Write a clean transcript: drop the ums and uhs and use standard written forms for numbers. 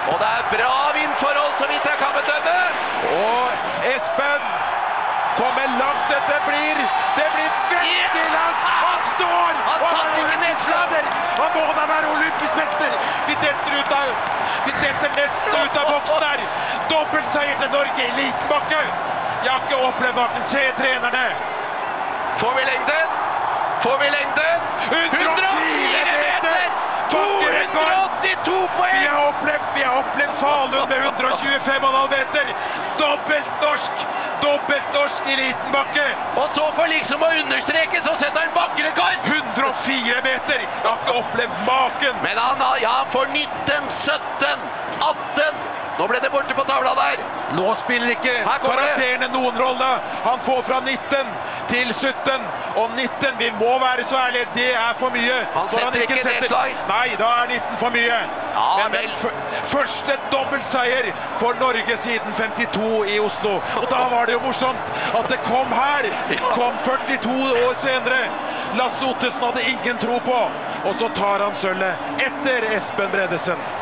Og det er bra vindforhold, så vidt jeg kan bedømme. Og Espen kommer langt. Det blir veldig langt. Han står! Han satt ikke nedslag. Han må da være olympisk mester. De detter nesten ut av boksen der. Dobbeltseier til Norge i liten bakke. Jeg har ikke opplevd maken. Se trenerne. Får vi lengden? 104 meter! 282 poeng! Vi har opplevd Falun med 125,5 meter. Dobbelt norsk i liten bakke. Og så for liksom å understreke, så setter han bakkerekord. 104 meter. Jeg har ikke opplevd maken. Men han får 19, 17, 18. Nå ble det borte på tavla der. Nå spiller ikke karakterene noen rolle. Han får fra 19 til 17. Og 19, vi må være så ærlige, det er for mye. Han setter ikke nedslag. Nei, da er 19 for mye. Ja, men første dobbeltseier for Norge siden 52 i Oslo. Og da var det jo morsomt at det kom her. Kom 42 år senere. Lasse Ottesen hadde ingen tro på. Og så tar han sølvet etter Espen Bredesen.